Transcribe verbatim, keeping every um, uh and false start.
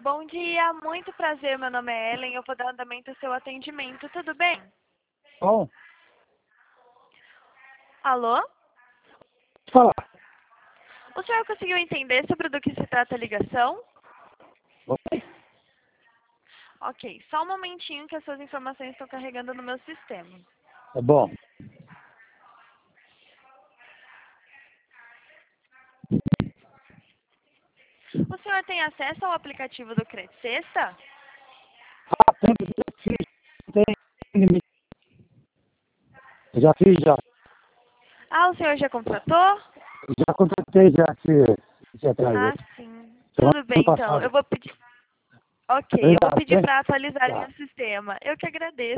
Bom dia, muito prazer, meu nome é Ellen, eu vou dar andamento ao seu atendimento, tudo bem? Bom, Alô? fala. O senhor conseguiu entender sobre do que se trata a ligação? Oi? Ok, só um momentinho que as suas informações estão carregando no meu sistema. É bom. O senhor tem acesso ao aplicativo do Crescesta? Ah, tem, já fiz, tem limite. Já fiz, já. Ah, o senhor já contratou? Já contratei já esse, esse atrás. Ah, sim. Semana Tudo bem, então. passada. Eu vou pedir... Ok, eu vou Obrigado, pedir hein? para atualizar Tá. meu sistema. Eu que agradeço.